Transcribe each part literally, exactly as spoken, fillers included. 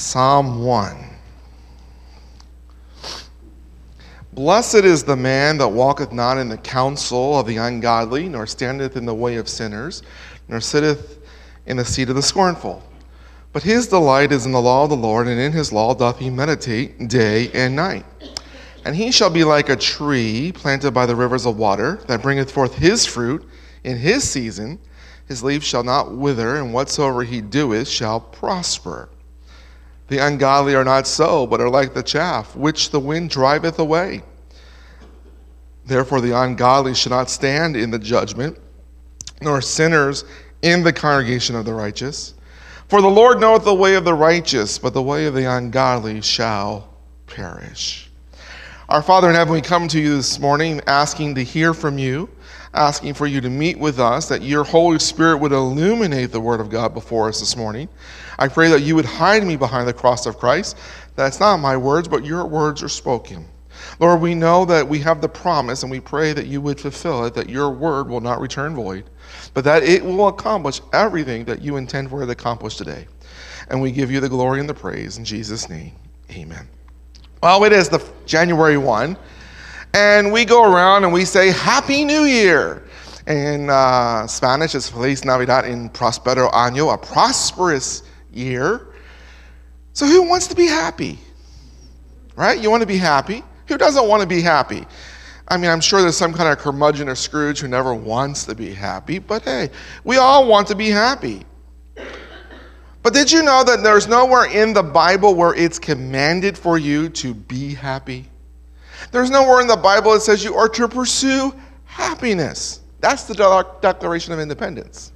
Psalm one. Blessed is the man that walketh not in the counsel of the ungodly, nor standeth in the way of sinners, nor sitteth in the seat of the scornful. But his delight is in the law of the Lord, and in his law doth he meditate day and night. And he shall be like a tree planted by the rivers of water, that bringeth forth his fruit in his season. His leaf shall not wither, and whatsoever he doeth shall prosper. The ungodly are not so, but are like the chaff, which the wind driveth away. Therefore the ungodly shall not stand in the judgment, nor sinners in the congregation of the righteous. For the Lord knoweth the way of the righteous, but the way of the ungodly shall perish. Our Father in heaven, we come to you this morning asking to hear from you, asking for you to meet with us, that your Holy Spirit would illuminate the Word of God before us this morning. I pray that you would hide me behind the cross of Christ, that it's not my words, but your words are spoken. Lord, we know that we have the promise, and we pray that you would fulfill it, that your word will not return void, but that it will accomplish everything that you intend for it to accomplish today. And we give you the glory and the praise in Jesus' name. Amen. Well, it is the January first, and we go around and we say, Happy New Year. In uh, Spanish, it's Feliz Navidad en Prospero Año, a prosperous year. So who wants to be happy? Right? You want to be happy? Who doesn't want to be happy? I mean, I'm sure there's some kind of curmudgeon or Scrooge who never wants to be happy, but hey, we all want to be happy. But did you know that there's nowhere in the Bible where it's commanded for you to be happy? There's nowhere in the Bible that says you are to pursue happiness. That's the Declaration of Independence.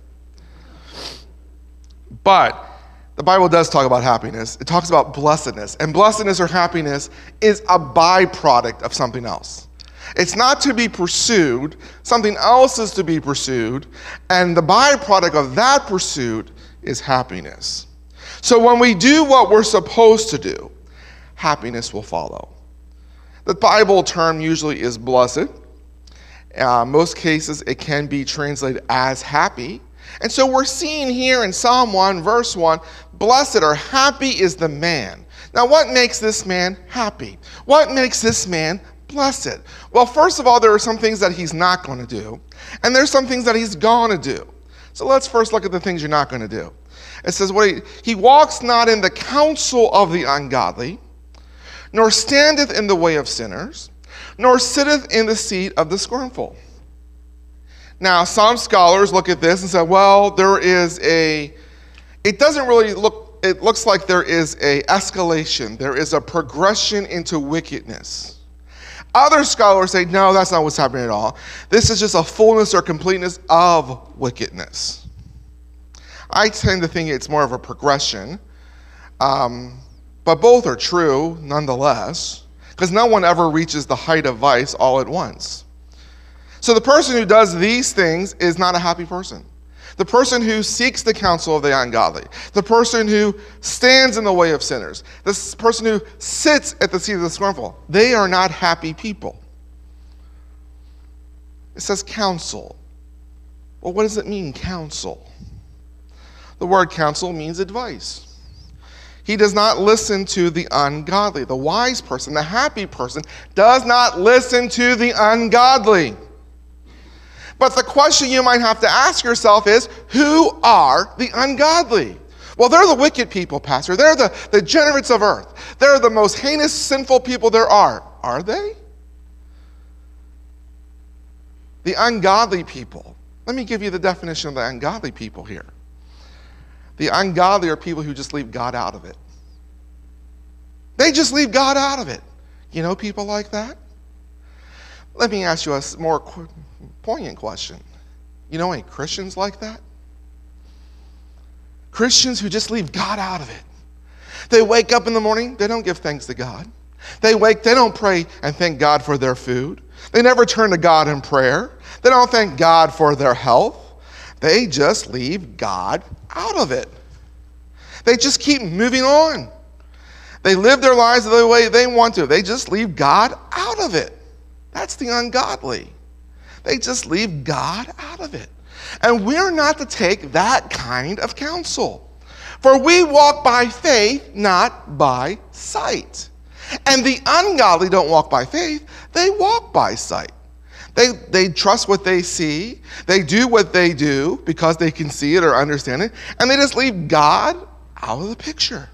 But the Bible does talk about happiness. It talks about blessedness. And blessedness or happiness is a byproduct of something else. It's not to be pursued. Something else is to be pursued. And the byproduct of that pursuit is happiness. So when we do what we're supposed to do, happiness will follow. The Bible term usually is blessed. Uh, most cases, it can be translated as happy. And so we're seeing here in Psalm one, verse one, blessed or happy is the man. Now, what makes this man happy? What makes this man blessed? Well, first of all, there are some things that he's not going to do, and there's some things that he's going to do. So let's first look at the things you're not going to do. It says, what he, he walks not in the counsel of the ungodly, nor standeth in the way of sinners, nor sitteth in the seat of the scornful. Now, some scholars look at this and say, well, there is a, it doesn't really look, it looks like there is a escalation. There is a progression into wickedness. Other scholars say, no, that's not what's happening at all. This is just a fullness or completeness of wickedness. I tend to think it's more of a progression, um, but both are true nonetheless, because no one ever reaches the height of vice all at once. So the person who does these things is not a happy person. The person who seeks the counsel of the ungodly, the person who stands in the way of sinners, this person who sits at the seat of the scornful, they are not happy people. It says counsel. Well, what does it mean, counsel? The word counsel means advice. He does not listen to the ungodly. The wise person, the happy person, does not listen to the ungodly. But the question you might have to ask yourself is, who are the ungodly? Well, they're the wicked people, Pastor. They're the degenerates of earth. They're the most heinous, sinful people there are. Are they? The ungodly people. Let me give you the definition of the ungodly people here. The ungodly are people who just leave God out of it. They just leave God out of it. You know people like that? Let me ask you a more poignant question. You know any Christians like that? Christians who just leave God out of it. They wake up in the morning, they don't give thanks to God. They wake, they don't pray and thank God for their food. They never turn to God in prayer. They don't thank God for their health. They just leave God out of it. They just keep moving on. They live their lives the way they want to. They just leave God out of it. That's the ungodly. They just leave God out of it. And we're not to take that kind of counsel. For we walk by faith, not by sight. And the ungodly don't walk by faith, they walk by sight. They, they trust what they see. They do what they do because they can see it or understand it. And they just leave God out of the picture.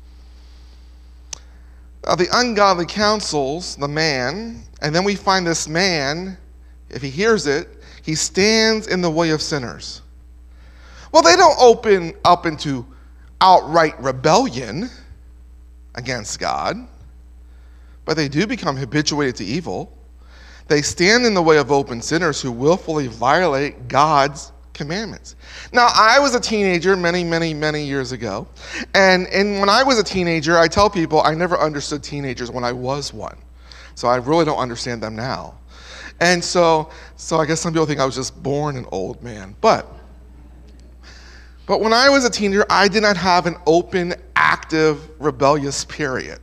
Now, the ungodly counsels the man, and then we find this man, if he hears it, he stands in the way of sinners. Well, they don't open up into outright rebellion against God, but they do become habituated to evil. They stand in the way of open sinners who willfully violate God's commandments. Now, I was a teenager many, many, many years ago. And, and when I was a teenager, I tell people I never understood teenagers when I was one. So I really don't understand them now. And so, so I guess some people think I was just born an old man. But, but when I was a teenager, I did not have an open, active, rebellious period.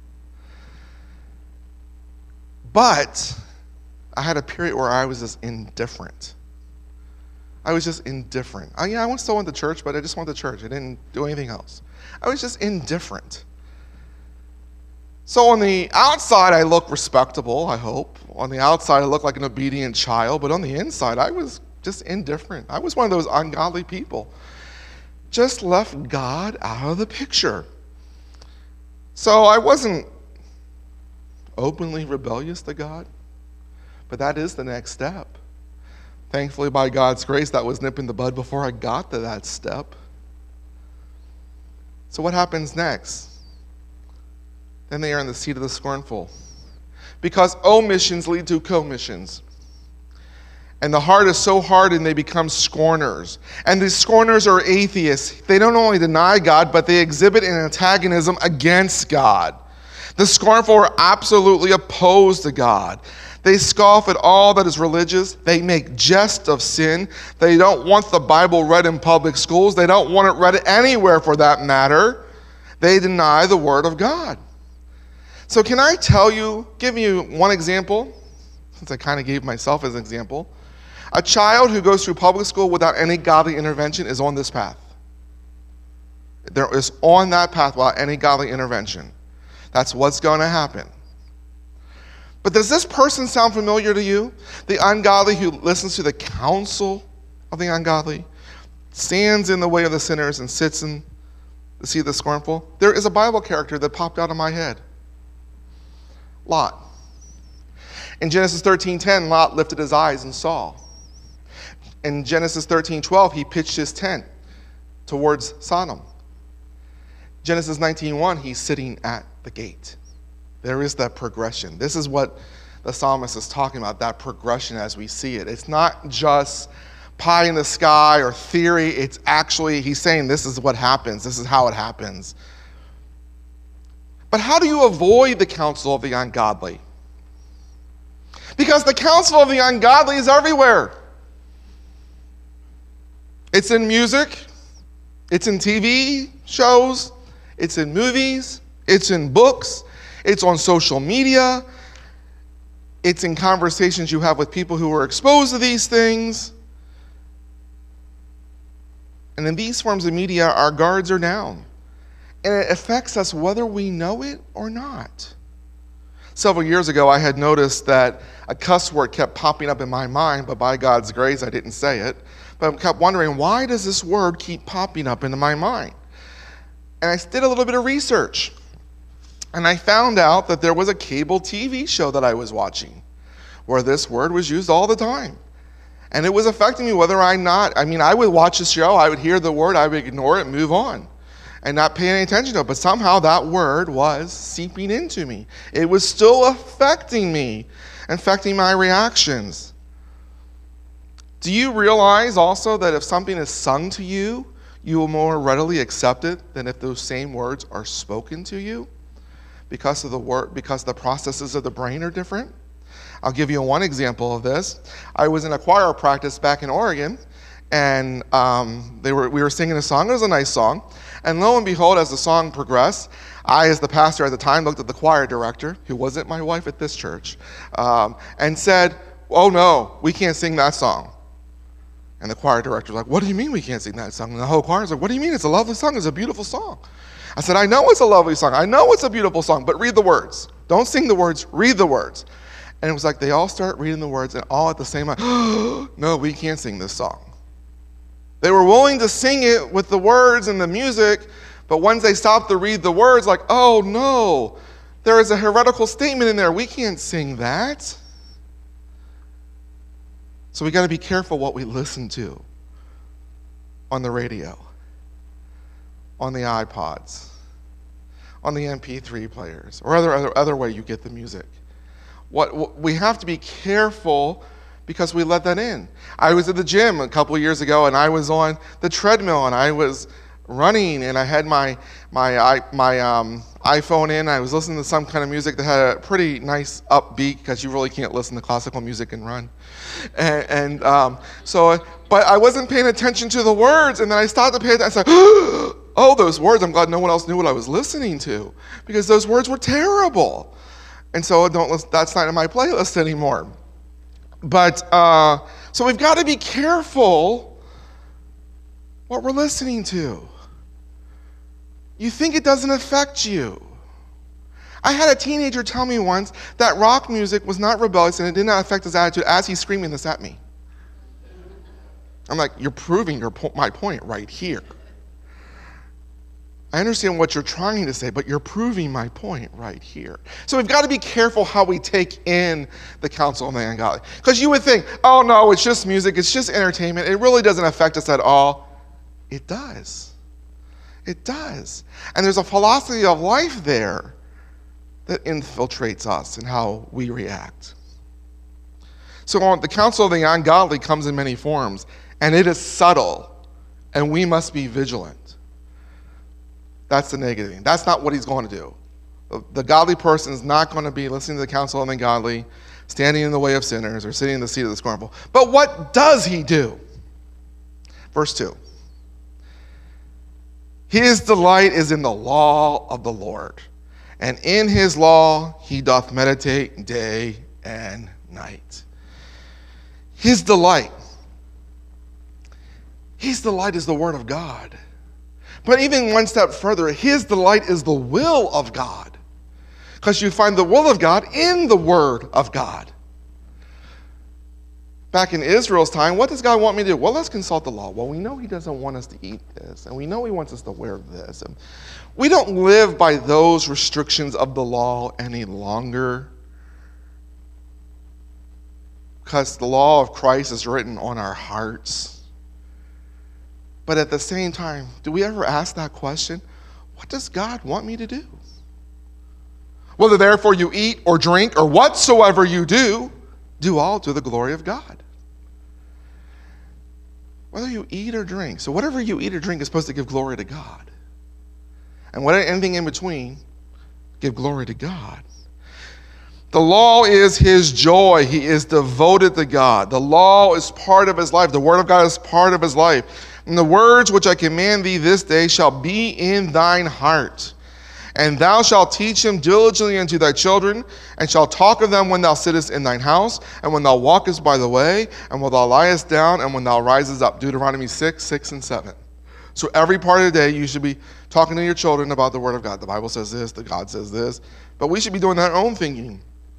But I had a period where I was just indifferent. I was just indifferent. I, yeah, I still went to church, but I just went to church. I didn't do anything else. I was just indifferent. So on the outside, I look respectable, I hope. On the outside, I look like an obedient child, but on the inside, I was just indifferent. I was one of those ungodly people. Just left God out of the picture. So I wasn't openly rebellious to God. But that is the next step. Thankfully, by God's grace, that was nipped in the bud before I got to that step. So what happens next? Then they are in the seat of the scornful. Because omissions lead to commissions. And the heart is so hardened, they become scorners. And these scorners are atheists. They don't only deny God, but they exhibit an antagonism against God. The scornful are absolutely opposed to God. They scoff at all that is religious. They make jest of sin. They don't want the Bible read in public schools. They don't want it read anywhere for that matter. They deny the Word of God. So can I tell you, give you one example, since I kind of gave myself as an example. A child who goes through public school without any godly intervention is on this path. There is on that path without any godly intervention. That's what's going to happen. But does this person sound familiar to you? The ungodly who listens to the counsel of the ungodly, stands in the way of the sinners, and sits in the seat of the scornful? There is a Bible character that popped out of my head. Lot. In Genesis thirteen ten, Lot lifted his eyes and saw. In Genesis thirteen twelve, he pitched his tent towards Sodom. Genesis nineteen one, he's sitting at the gate. There is that progression. This is what the psalmist is talking about, that progression as we see it. It's not just pie in the sky or theory. It's actually, he's saying this is what happens. This is how it happens. But how do you avoid the counsel of the ungodly? Because the counsel of the ungodly is everywhere. It's in music. It's in T V shows. It's in movies. It's in books. It's on social media. It's in conversations you have with people who are exposed to these things. And in these forms of media, our guards are down. And it affects us whether we know it or not. Several years ago, I had noticed that a cuss word kept popping up in my mind, but by God's grace, I didn't say it. But I kept wondering, why does this word keep popping up into my mind? And I did a little bit of research. And I found out that there was a cable T V show that I was watching where this word was used all the time. And it was affecting me whether I not, I mean, I would watch the show, I would hear the word, I would ignore it, move on, and not pay any attention to it. But somehow that word was seeping into me. It was still affecting me, affecting my reactions. Do you realize also that if something is sung to you, you will more readily accept it than if those same words are spoken to you? Because of the word, because the processes of the brain are different. I'll give you one example of this. I was in a choir practice back in Oregon, and um, they were we were singing a song. It was a nice song, and lo and behold, as the song progressed, I, as the pastor at the time, looked at the choir director, who wasn't my wife at this church, um, and said, "Oh no, we can't sing that song." And the choir director was like, what do you mean we can't sing that song? And the whole choir was like, what do you mean? It's a lovely song. It's a beautiful song. I said, I know it's a lovely song. I know it's a beautiful song, but read the words. Don't sing the words, read the words. And it was like they all start reading the words and all at the same time, no, we can't sing this song. They were willing to sing it with the words and the music, but once they stopped to read the words, like, oh no, there is a heretical statement in there. We can't sing that. So we got to be careful what we listen to on the radio, on the iPods, on the M P three players, or other other, other way you get the music. What, what we have to be careful because we let that in. I was at the gym a couple of years ago, and I was on the treadmill, and I was running, and I had my my my um, iPhone in. I was listening to some kind of music that had a pretty nice upbeat, because you really can't listen to classical music and run. And, and um, so, but I wasn't paying attention to the words, and then I started to pay attention. I said, oh, those words, I'm glad no one else knew what I was listening to, because those words were terrible. And so don't listen, that's not in my playlist anymore. But, uh, so we've got to be careful what we're listening to. You think it doesn't affect you. I had a teenager tell me once that rock music was not rebellious and it did not affect his attitude as he's screaming this at me. I'm like, you're proving your po- my point right here. I understand what you're trying to say, but you're proving my point right here. So we've got to be careful how we take in the counsel of the ungodly. Because you would think, oh no, it's just music, it's just entertainment, it really doesn't affect us at all. It does. It does. And there's a philosophy of life there that infiltrates us and how we react. So the counsel of the ungodly comes in many forms, and it is subtle, and we must be vigilant. That's the negative thing. That's not what he's going to do. The, the godly person is not going to be listening to the counsel of the ungodly, standing in the way of sinners, or sitting in the seat of the scornful. But what does he do? Verse two. His delight is in the law of the Lord, and in his law he doth meditate day and night. His delight. His delight is the word of God. But even one step further, his delight is the will of God. Because you find the will of God in the word of God. Back in Israel's time, what does God want me to do? Well, let's consult the law. Well, we know he doesn't want us to eat this, and we know he wants us to wear this. And we don't live by those restrictions of the law any longer, because the law of Christ is written on our hearts. But at the same time, do we ever ask that question? What does God want me to do? Whether therefore you eat or drink or whatsoever you do, do all to the glory of God. Whether you eat or drink. So whatever you eat or drink is supposed to give glory to God. And whatever, anything in between, give glory to God. The law is his joy. He is devoted to God. The law is part of his life. The word of God is part of his life. And the words which I command thee this day shall be in thine heart. And thou shalt teach them diligently unto thy children, and shalt talk of them when thou sittest in thine house, and when thou walkest by the way, and when thou liest down, and when thou risest up. Deuteronomy six, six, and seven. So every part of the day you should be talking to your children about the word of God. The Bible says this, the God says this, but we should be doing our own thinking.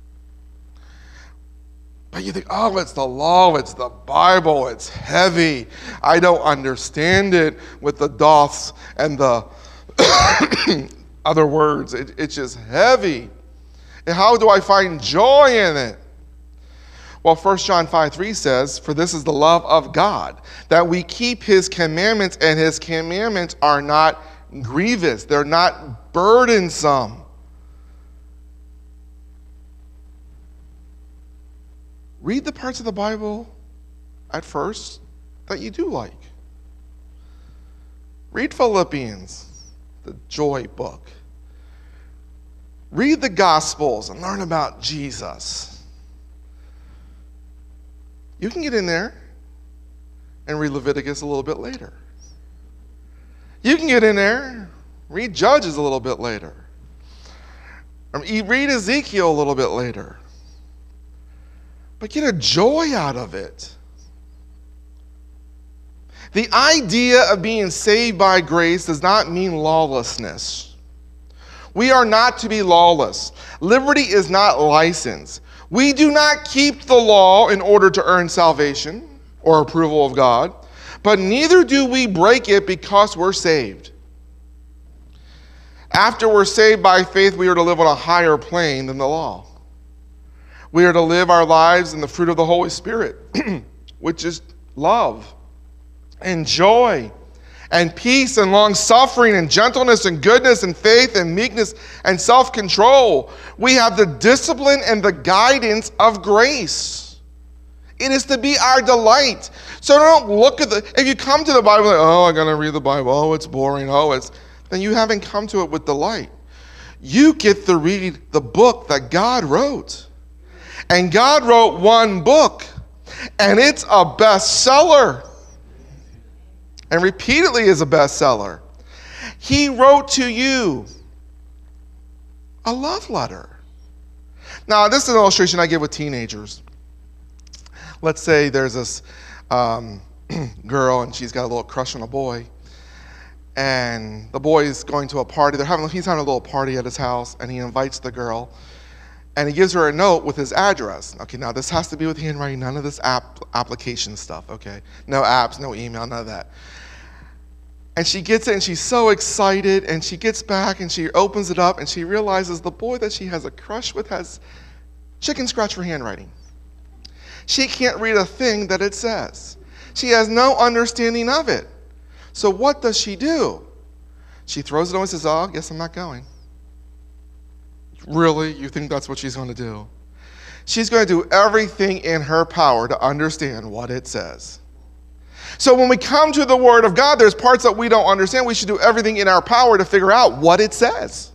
But you think, oh, it's the law, it's the Bible, it's heavy. I don't understand it with the doths and the other words. It, it's just heavy. And how do I find joy in it? Well, First John five three says, for this is the love of God, that we keep his commandments, and his commandments are not grievous. They're not burdensome. Read the parts of the Bible at first that you do like. Read Philippians, the joy book. Read the Gospels and learn about Jesus. You can get in there and read Leviticus a little bit later. You can get in there, read Judges a little bit later. Or read Ezekiel a little bit later. But get a joy out of it. The idea of being saved by grace does not mean lawlessness. We are not to be lawless. Liberty is not license. We do not keep the law in order to earn salvation or approval of God, but neither do we break it because we're saved. After we're saved by faith, we are to live on a higher plane than the law. We are to live our lives in the fruit of the Holy Spirit, which is love and joy and peace and long-suffering and gentleness and goodness and faith and meekness and self-control. We have the discipline and the guidance of grace. It is to be our delight. So don't look at the, if you come to the Bible like, oh, I gotta read the Bible, oh, it's boring, oh, it's, then you haven't come to it with delight. You get to read the book that God wrote. And God wrote one book, and it's a bestseller. And repeatedly is a bestseller. He wrote to you a love letter. Now, this is an illustration I give with teenagers. Let's say there's this um, girl, and she's got a little crush on a boy. And the boy is going to a party. They're having, he's having a little party at his house, and he invites the girl. And he gives her a note with his address. Okay, now this has to be with handwriting, none of this app application stuff, okay? No apps, no email, none of that. And she gets it, and she's so excited, and she gets back, and she opens it up, and she realizes the boy that she has a crush with has chicken scratch for handwriting. She can't read a thing that it says. She has no understanding of it. So what does she do? She throws it away and says, oh, I guess I'm not going. Really? You think that's what she's going to do? She's going to do everything in her power to understand what it says. So when we come to the Word of God, there's parts that we don't understand. We should do everything in our power to figure out what it says.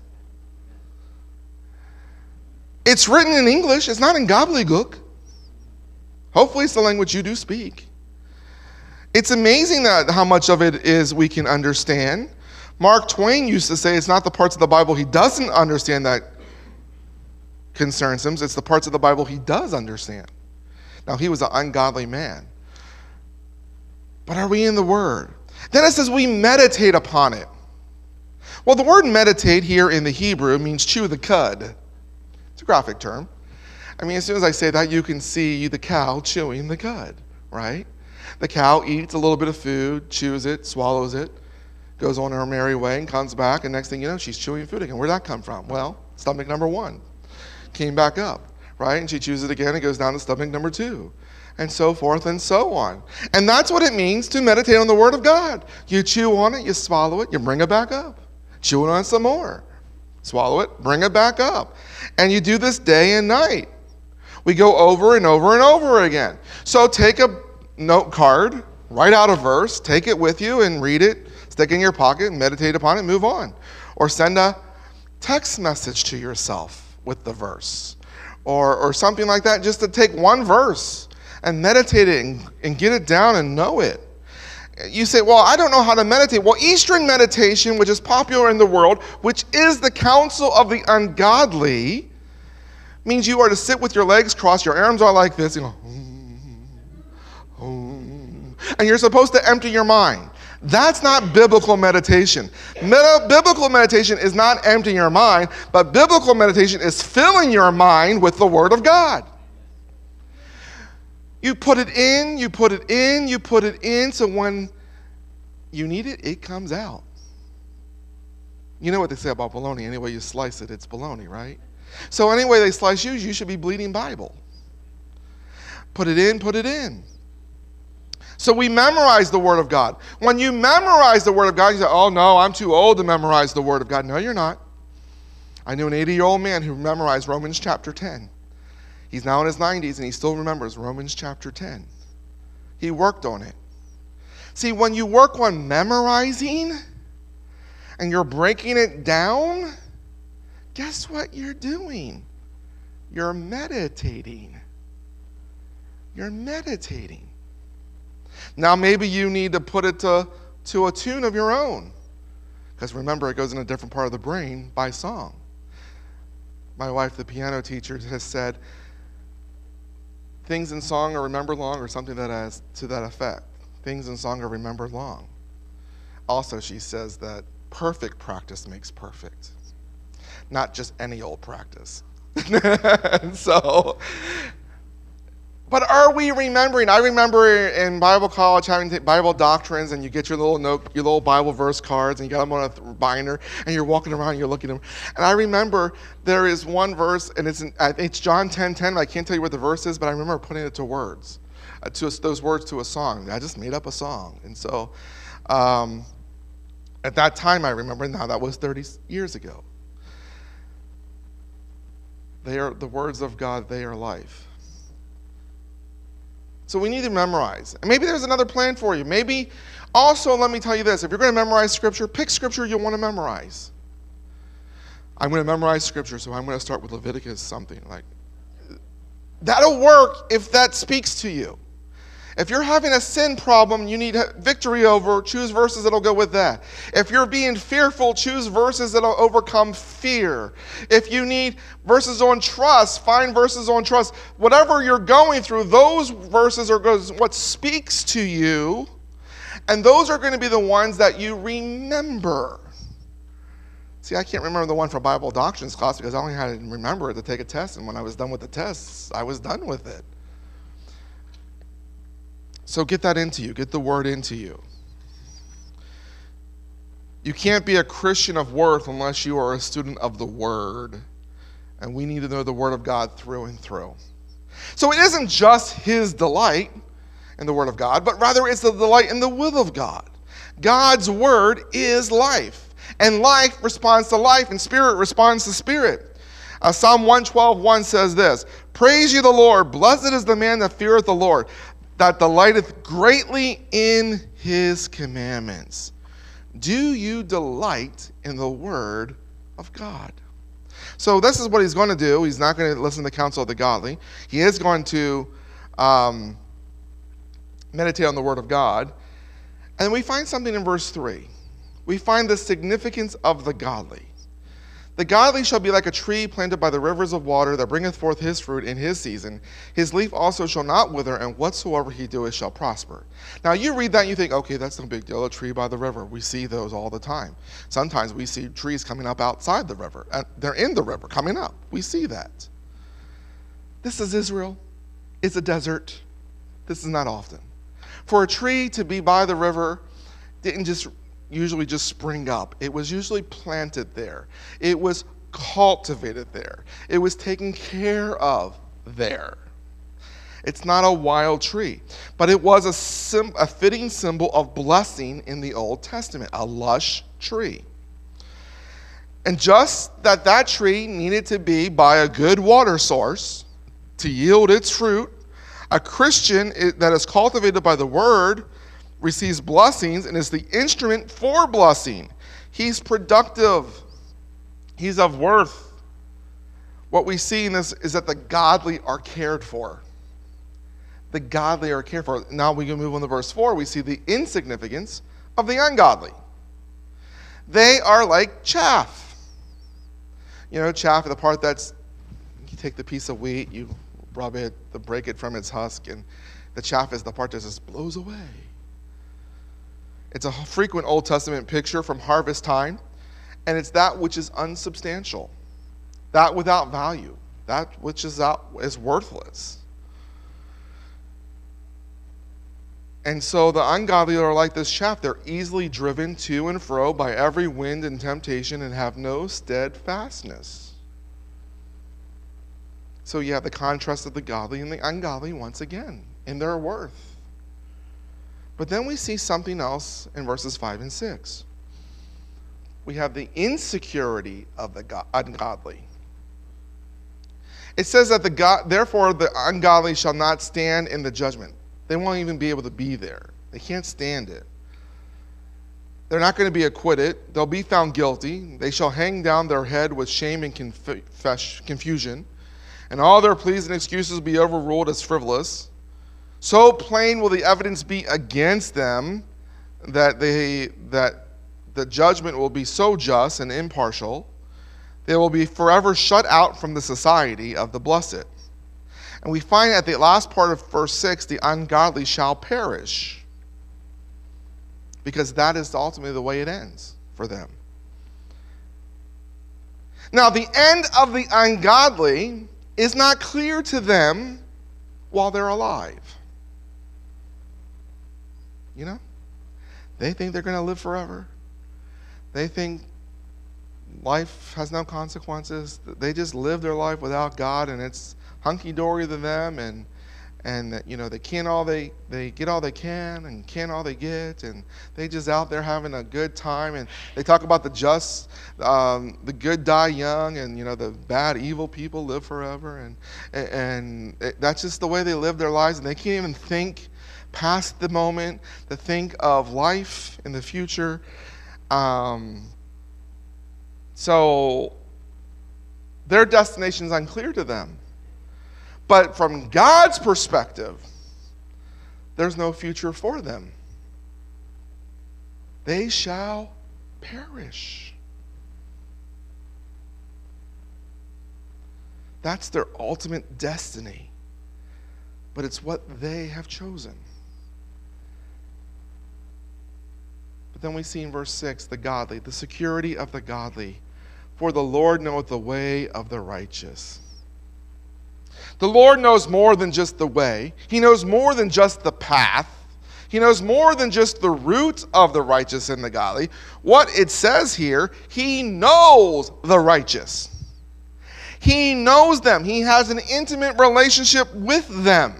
It's written in English. It's not in gobbledygook. Hopefully it's the language you do speak. It's amazing that how much of it is we can understand. Mark Twain used to say it's not the parts of the Bible he doesn't understand that concerns him. It's the parts of the Bible he does understand. Now, he was an ungodly man. But are we in the Word? Then it says we meditate upon it. Well, the word meditate here in the Hebrew means chew the cud. It's a graphic term. I mean, as soon as I say that, you can see the cow chewing the cud, right? The cow eats a little bit of food, chews it, swallows it, goes on her merry way and comes back, and next thing you know, she's chewing food again. Where'd that come from? Well, stomach number one came back up, right? And she chews it again and goes down to stomach number two, and so forth and so on. And that's what it means to meditate on the Word of God. You chew on it, you swallow it, you bring it back up. Chew on it some more. Swallow it, bring it back up. And you do this day and night. We go over and over and over again. So take a note card, write out a verse, take it with you and read it, stick it in your pocket, meditate upon it, move on. Or send a text message to yourself with the verse. Or, or something like that, just to take one verse and meditate it and, and get it down and know it. You say, well, I don't know how to meditate. Well, Eastern meditation, which is popular in the world, which is the counsel of the ungodly, means you are to sit with your legs crossed, your arms are like this, you know, and you're supposed to empty your mind. That's not biblical meditation. Meta- biblical meditation is not emptying your mind, but biblical meditation is filling your mind with the Word of God. You put it in, you put it in, you put it in, so when you need it, it comes out. You know what they say about bologna. Any way you slice it, it's bologna, right? So any way they slice you, you should be bleeding Bible. Put it in, put it in. So we memorize the Word of God. When you memorize the Word of God, you say, oh no, I'm too old to memorize the Word of God. No, you're not. I knew an eighty-year-old man who memorized Romans chapter ten. He's now in his nineties and he still remembers Romans chapter ten. He worked on it. See, when you work on memorizing and you're breaking it down, guess what you're doing? You're meditating. You're meditating. Now, maybe you need to put it to, to a tune of your own. Because remember, it goes in a different part of the brain by song. My wife, the piano teacher, has said, things in song are remembered long, or something that has to that effect. things in song are remembered long. Also, she says that perfect practice makes perfect, not just any old practice. so, but are we remembering? I remember in Bible college having to take Bible doctrines, and you get your little note, your little Bible verse cards, and you got them on a binder, and you're walking around, and you're looking at them. And I remember there is one verse, and it's in, it's John ten ten. I can't tell you what the verse is, but I remember putting it to words, uh, to those words to a song. I just made up a song, and so um, at that time, I remember. Now that was thirty years ago. They are the words of God. They are life. So we need to memorize. And maybe there's another plan for you. Maybe also, let me tell you this. If you're going to memorize Scripture, pick Scripture you want to memorize. I'm going to memorize Scripture, so I'm going to start with Leviticus something. Like that'll work if that speaks to you. If you're having a sin problem you need victory over, choose verses that'll go with that. If you're being fearful, choose verses that'll overcome fear. If you need verses on trust, find verses on trust. Whatever you're going through, those verses are what speaks to you, and those are going to be the ones that you remember. See, I can't remember the one for Bible doctrines class because I only had to remember it to take a test, and when I was done with the tests, I was done with it. So get that into you. Get the word into you. You can't be a Christian of worth unless you are a student of the word. And we need to know the word of God through and through. So it isn't just his delight in the word of God, but rather it's the delight in the will of God. God's word is life. And life responds to life, and spirit responds to spirit. Uh, Psalm one twelve one says this, "Praise ye the Lord, blessed is the man that feareth the Lord, that delighteth greatly in his commandments." Do you delight in the word of God? So this is what he's going to do. He's not going to listen to the counsel of the godly. He is going to um, meditate on the word of God. And we find something in verse three. We find the significance of the godly. "The godly shall be like a tree planted by the rivers of water that bringeth forth his fruit in his season. His leaf also shall not wither, and whatsoever he doeth shall prosper." Now you read that and you think, okay, that's no big deal, a tree by the river. We see those all the time. Sometimes we see trees coming up outside the river. They're in the river, coming up. We see that. This is Israel. It's a desert. This is not often. For a tree to be by the river didn't just usually just spring up. It was usually planted there. It was cultivated there. It was taken care of there. It's not a wild tree, but it was a, sim- a fitting symbol of blessing in the Old Testament, a lush tree. And just that that tree needed to be by a good water source to yield its fruit, a Christian that is cultivated by the word receives blessings and is the instrument for blessing. He's productive. He's of worth. What we see in this is that the godly are cared for. The godly are cared for. Now we can move on to verse four. We see the insignificance of the ungodly. They are like chaff. You know, chaff, the part that's, you take the piece of wheat, you rub it, break it from its husk, and the chaff is the part that just blows away. It's a frequent Old Testament picture from harvest time, and it's that which is unsubstantial, that without value, that which is out, is worthless. And so the ungodly are like this chaff. They're easily driven to and fro by every wind and temptation and have no steadfastness. So you have the contrast of the godly and the ungodly once again in their worth. But then we see something else in verses five and six. We have the insecurity of the ungodly. It says that the God, therefore the ungodly shall not stand in the judgment. They won't even be able to be there. They can't stand it. They're not going to be acquitted. They'll be found guilty. They shall hang down their head with shame and conf- confusion, and all their pleas and excuses be overruled as frivolous. So plain will the evidence be against them that they that the judgment will be so just and impartial. They will be forever shut out from the society of the blessed. And we find at the last part of verse six, the ungodly shall perish. because that is ultimately the way it ends for them. Now, the end of the ungodly is not clear to them while they're alive. You know? They think they're going to live forever. They think life has no consequences. They just live their life without God, and it's hunky-dory to them, and and that, you know, they can all they they get all they can and can all they get, and they just out there having a good time. And they talk about the just, um, the good die young, and you know the bad, evil people live forever, and and it, that's just the way they live their lives, and they can't even think past the moment to think of life in the future. Um, so their destination is unclear to them. But from God's perspective, there's no future for them. They shall perish. That's their ultimate destiny. But it's what they have chosen. But then we see in verse six, the godly, the security of the godly. For the Lord knoweth the way of the righteous. The Lord knows more than just the way. He knows more than just the path. He knows more than just the route of the righteous and the godly. What it says here, He knows the righteous. He knows them. He has an intimate relationship with them.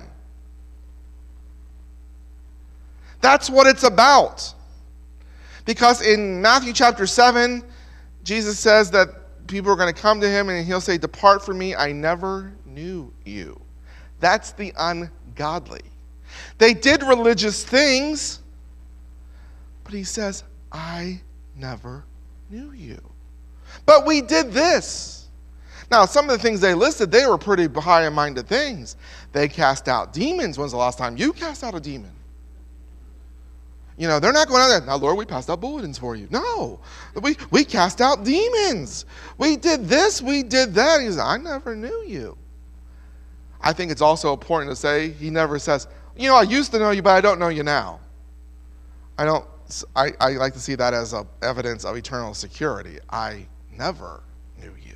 That's what it's about. Because in Matthew chapter seven, Jesus says that people are going to come to Him and He'll say, "Depart from me, I never knew you." That's the ungodly. They did religious things, but He says, "I never knew you." But we did this. Now, some of the things they listed, they were pretty high-minded things. They cast out demons. When's the last time you cast out a demon? You know, they're not going out there, "Now, Lord, we passed out bulletins for you." No. We, we cast out demons. We did this, we did that. He says, "I never knew you." I think it's also important to say, He never says, "You know, I used to know you, but I don't know you now." I don't, I, I like to see that as a evidence of eternal security. I never knew you.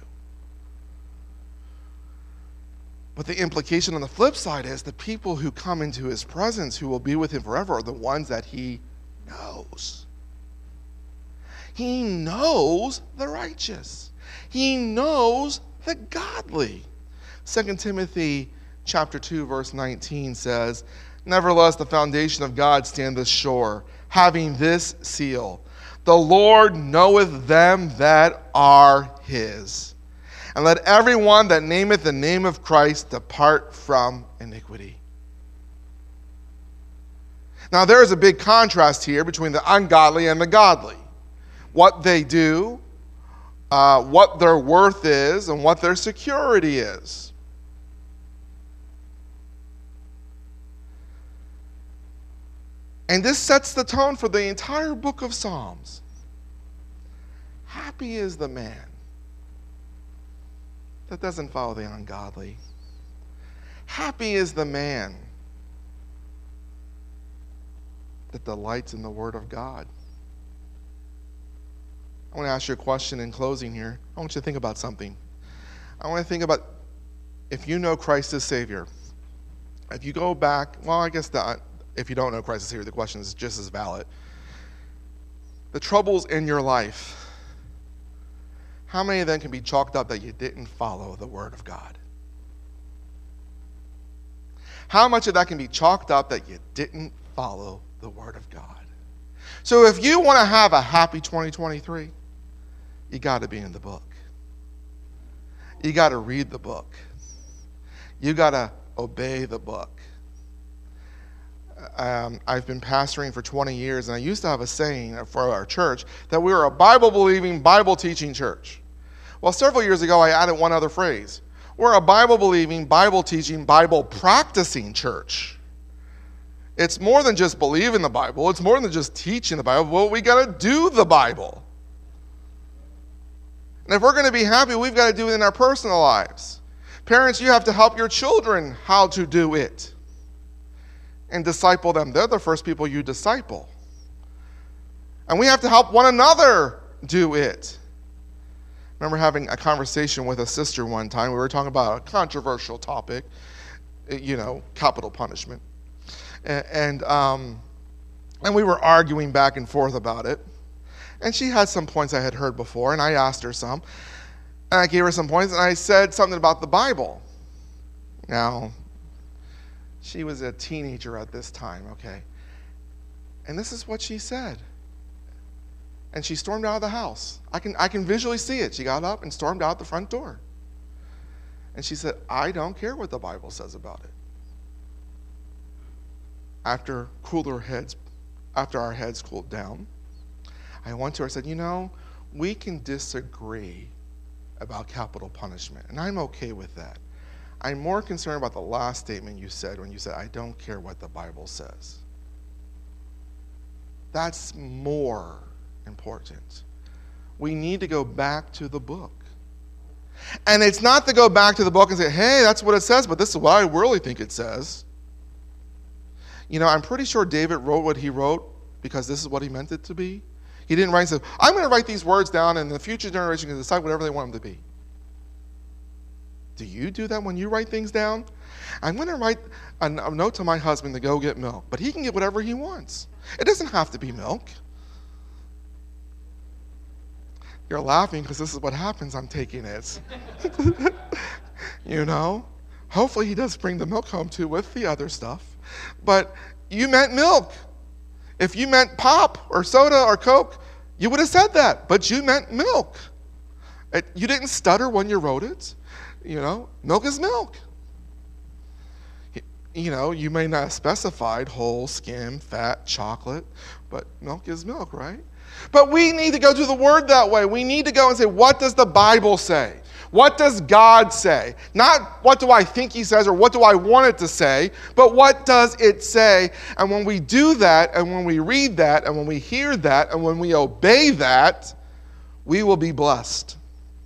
But the implication on the flip side is the people who come into His presence, who will be with Him forever, are the ones that He knows. He knows the righteous. He knows the godly. Second Timothy chapter two, verse nineteen says, "Nevertheless, the foundation of God standeth sure, having this seal, the Lord knoweth them that are His. And let everyone that nameth the name of Christ depart from iniquity." Now, there is a big contrast here between the ungodly and the godly. What they do, uh, what their worth is, and what their security is. And this sets the tone for the entire book of Psalms. Happy is the man that doesn't follow the ungodly. Happy is the man that delights in the Word of God. I want to ask you a question in closing here. I want you to think about something. I want to think about, if you know Christ as Savior, if you go back, well, I guess the, if you don't know Christ as Savior, the question is just as valid. The troubles in your life, how many of them can be chalked up that you didn't follow the Word of God? How much of that can be chalked up that you didn't follow the Word of God? So if you want to have a happy twenty twenty-three, you got to be in the book. You got to read the book. You got to obey the book. Um, I've been pastoring for twenty years, and I used to have a saying for our church that we were a Bible-believing, Bible-teaching church. Well, several years ago, I added one other phrase. We're a Bible-believing, Bible-teaching, Bible-practicing church. It's more than just believing the Bible. It's more than just teaching the Bible. Well, we got to do the Bible. And if we're going to be happy, we've got to do it in our personal lives. Parents, you have to help your children how to do it and disciple them. They're the first people you disciple. And we have to help one another do it. I remember having a conversation with a sister one time. We were talking about a controversial topic, you know, capital punishment. And, and, um, and we were arguing back and forth about it. And she had some points I had heard before, and I asked her some. And I gave her some points, and I said something about the Bible. Now, she was a teenager at this time, okay? And this is what she said. And she stormed out of the house. I can, I can visually see it. She got up and stormed out the front door. And she said, I don't care what the Bible says about it. After cooler heads, after our heads cooled down, I went to her and said, you know, we can disagree about capital punishment, and I'm okay with that. I'm more concerned about the last statement you said when you said, I don't care what the Bible says. That's more important. We need to go back to the book. And it's not to go back to the book and say, hey, that's what it says, but this is what I really think it says. You know, I'm pretty sure David wrote what he wrote because this is what he meant it to be. He didn't write and say, I'm going to write these words down and the future generation can decide whatever they want them to be. Do you do that when you write things down? I'm going to write a, a note to my husband to go get milk, but he can get whatever he wants. It doesn't have to be milk. You're laughing because this is what happens. I'm taking it. You know? Hopefully he does bring the milk home too with the other stuff. But you meant milk. If you meant pop or soda or Coke, you would have said that, but you meant milk. It, you didn't stutter when you wrote it. You know, milk is milk. You know, you may not have specified whole, skim, fat, chocolate, but milk is milk, right? But we need to go to the Word that way. We need to go and say, what does the Bible say? What does God say? Not what do I think he says or what do I want it to say, but what does it say? And when we do that, and when we read that, and when we hear that, and when we obey that, we will be blessed.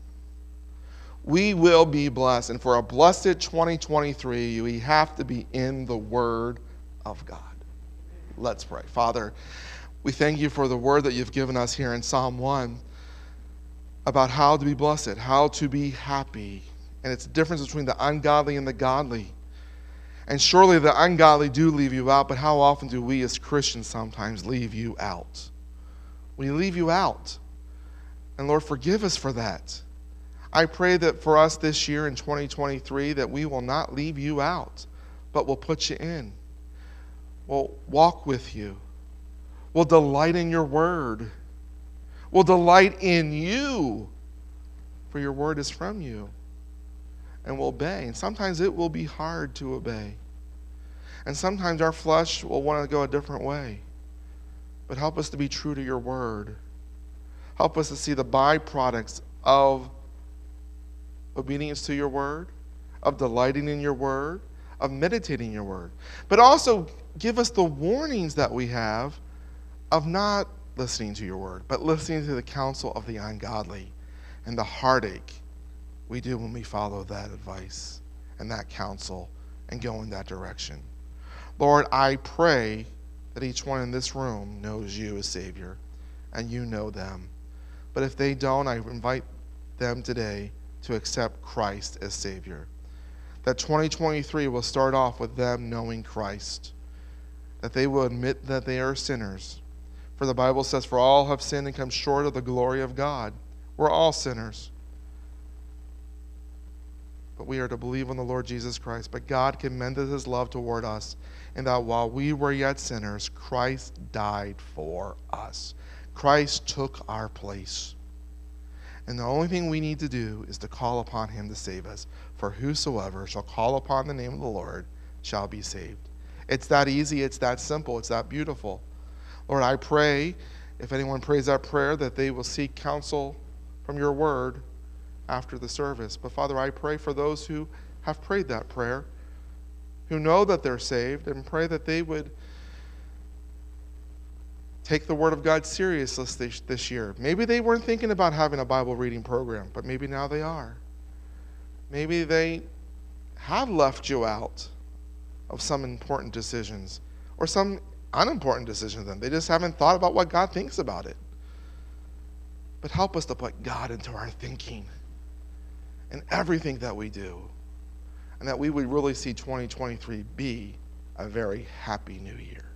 We will be blessed. And for a blessed twenty twenty-three, we have to be in the Word of God. Let's pray. Father, we thank you for the word that you've given us here in Psalm one. About how to be blessed, how to be happy. And it's the difference between the ungodly and the godly. And surely the ungodly do leave you out, but how often do we as Christians sometimes leave you out? We leave you out. And Lord, forgive us for that. I pray that for us this year in twenty twenty-three that we will not leave you out, but we'll put you in. We'll walk with you. We'll delight in your word. Will delight in you, for your word is from you, and will obey. And sometimes it will be hard to obey. And sometimes our flesh will want to go a different way. But help us to be true to your word. Help us to see the byproducts of obedience to your word, of delighting in your word, of meditating your word. But also give us the warnings that we have of not listening to your word, but listening to the counsel of the ungodly and the heartache we do when we follow that advice and that counsel and go in that direction. Lord, I pray that each one in this room knows you as Savior and you know them. But if they don't, I invite them today to accept Christ as Savior. That twenty twenty-three will start off with them knowing Christ, that they will admit that they are sinners. For the Bible says, for all have sinned and come short of the glory of God. We're all sinners. But we are to believe on the Lord Jesus Christ. But God commended his love toward us, in that while we were yet sinners, Christ died for us. Christ took our place. And the only thing we need to do is to call upon him to save us. For whosoever shall call upon the name of the Lord shall be saved. It's that easy, it's that simple, it's that beautiful. Lord, I pray, if anyone prays that prayer, that they will seek counsel from your word after the service. But Father, I pray for those who have prayed that prayer, who know that they're saved, and pray that they would take the word of God seriously this, this year. Maybe they weren't thinking about having a Bible reading program, but maybe now they are. Maybe they have left you out of some important decisions or some unimportant decision to them. They just haven't thought about what God thinks about it. But help us to put God into our thinking in everything that we do, and that we would really see twenty twenty-three be a very happy new year.